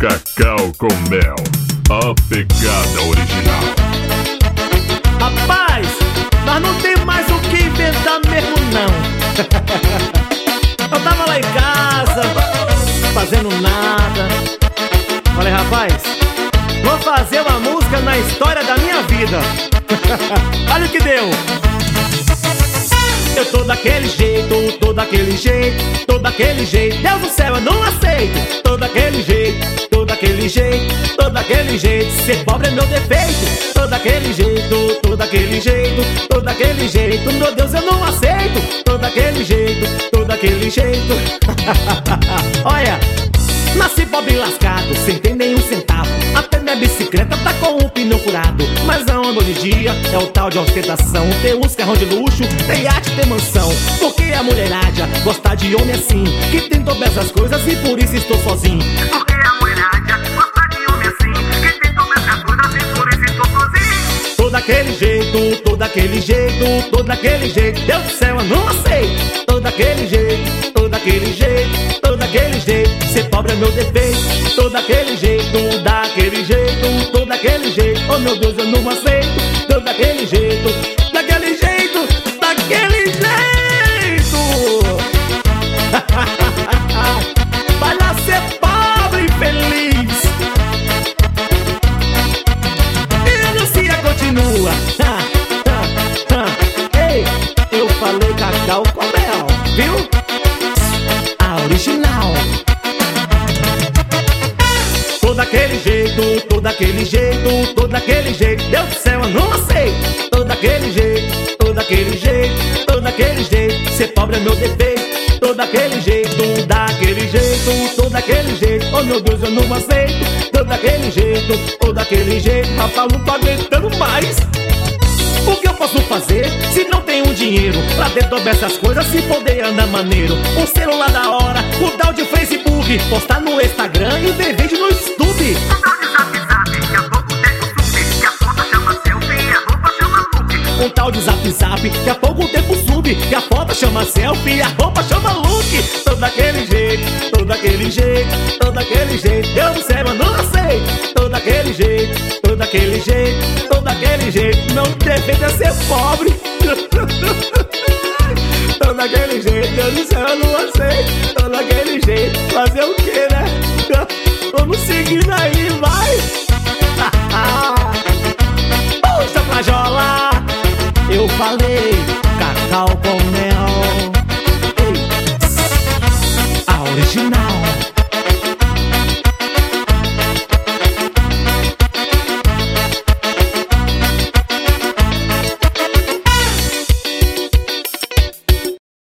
Cacau com mel, a pegada original. Rapaz, nós não tem mais o que inventar mesmo não. Eu tava lá em casa, fazendo nada. Falei, rapaz, vou fazer uma música na história da minha vida. Olha o que deu. Eu tô daquele jeito, tô daquele jeito, tô daquele jeito. Deus do céu, eu não aceito. Tô daquele jeito, tô daquele jeito, tô daquele jeito. Ser pobre é meu defeito. Tô daquele jeito, tô daquele jeito, tô daquele jeito. Meu Deus, eu não aceito. Tô daquele jeito, tô daquele jeito. Olha, nasci pobre e lascado, sem ter nenhum centavo. Até minha bicicleta tá com um pneu furado. Mas a onda hoje em dia é o tal de ostentação. Ter uns carrão de luxo, ter iate, ter mansão. Porque a mulherada gosta de homem assim, que tem todas essas coisas e por isso estou sozinho. Porque a mulherada gosta de homem assim, que tem todas essas coisas e por isso estou sozinho. Tô daquele jeito, tô daquele jeito, tô daquele jeito. Deus do céu, eu não aceito. Tô daquele jeito, tô daquele jeito, tô daquele jeito. Ser pobre é meu defeito. Tô daquele jeito, daquele jeito, tô daquele jeito. Oh meu Deus, eu não aceito. Tô daquele jeito, daquele jeito, daquele jeito. Vai lá ser pobre e feliz. E a Lucia continua. Ei, eu falei Cacau com mel, viu? A original. Tô daquele jeito, tô daquele jeito, tô daquele jeito. Deus do céu, eu não aceito. Tô daquele jeito, tô daquele jeito, tô daquele jeito. Ser pobre é meu defeito. Tô daquele jeito, daquele jeito, tô daquele jeito. Oh meu Deus, eu não aceito. Tô daquele jeito, tô daquele jeito. Rapaz, não tô aguentando mais. O que eu posso fazer se não tenho dinheiro pra ter todas essas coisas, se poder andar maneiro? Um celular da hora, o tal de Facebook, postar no Instagram e ver vídeo no YouTube. Um tal de zap zap, que a pouco tempo sube, que a foto chama selfie e a roupa chama look. Tô daquele jeito, tô daquele jeito, tô daquele jeito. Deus do céu, eu não aceito. Tô daquele jeito, tô daquele jeito, tô daquele jeito. Não defeito é ser pobre. Tô daquele jeito, Deus do céu, eu não aceito. Tô daquele jeito, fazer o que, né? Vamos seguindo aí, vai. Puxa pra jola. Eu falei Cacau com